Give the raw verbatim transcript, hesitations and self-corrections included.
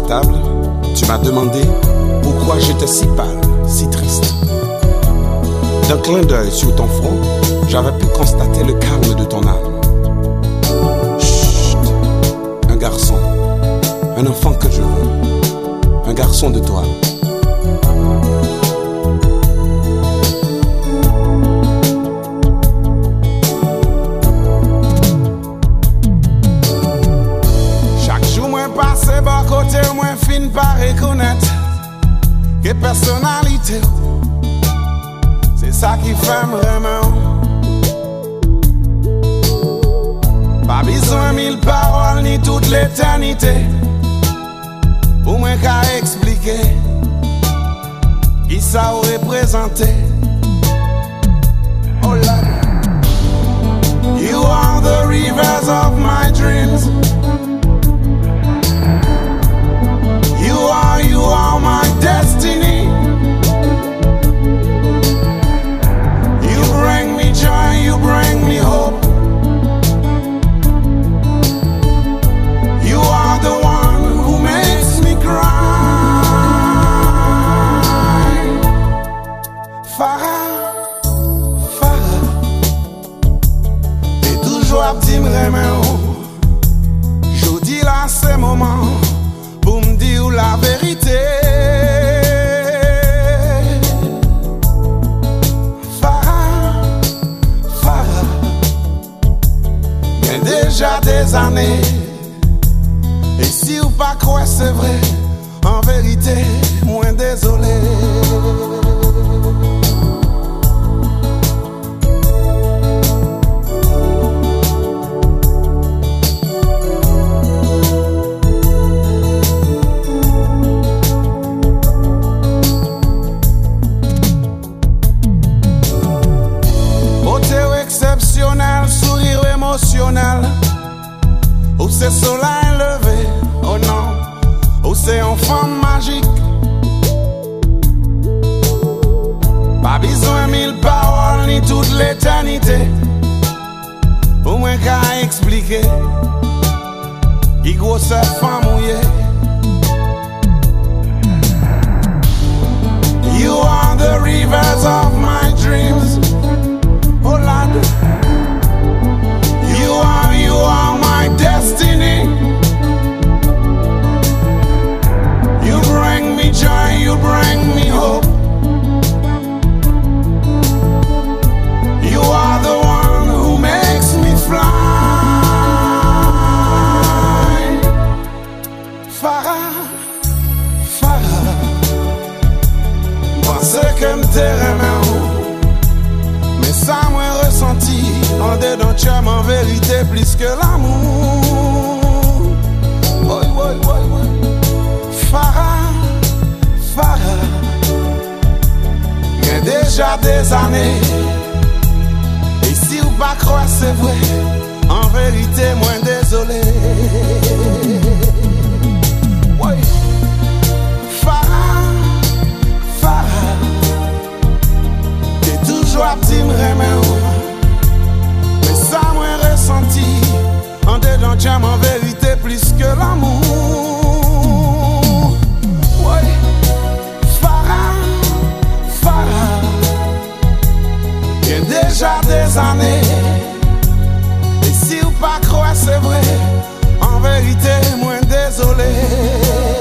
table, tu m'as demandé pourquoi j'étais si pâle, si triste. D'un clin d'œil sur ton front, j'avais pu constater le calme de ton âme. Chut, un garçon, un enfant que je veux, un garçon de toi. Passe par côté, moi fin par reconnaître que personnalité, c'est ça qui fait vraiment. Pas besoin mille paroles ni toute l'éternité pour moi qu'à expliquer qui ça représente. Oh là, you are the rivers of my dreams. You are, you are my destiny. You bring me joy, you bring me hope. You are the one who makes me cry. Farah, Farah, t'es toujours à petit m'remer. J'dis là ces moments pour me dire la vérité. Farah, Farah, y'a déjà des années. Et si ou pas croire c'est vrai, en vérité, moins désolé. Sourire émotionnel, ou c'est soleil levé, oh non, ou c'est une femme magique. Pas besoin mille paroles ni toute l'éternité pour moi qu'à expliquer qui grosse femme mouillée. You are the rivers of my dreams. Oh Lord, you are, you are my destiny. You bring me joy, you bring me hope. You are the one who makes me fly. Farah, Farah, pense que m'te remè. Mais ça m'a ressenti en dedans tu aimes en vérité plus que l'amour. Oui, oui, oui, oui. Farah, Farah, y'a déjà des années. Et si ou pas croire c'est vrai, en vérité moins désolé. Oui. Farah, Farah, t'es toujours à petit m'remer. Mais ça m'a ressenti en dedans tu aimes en vérité plus que l'amour. Oui. Farah, Farah, y'a déjà des années. Et si ou pas croire c'est vrai, en vérité moins désolé.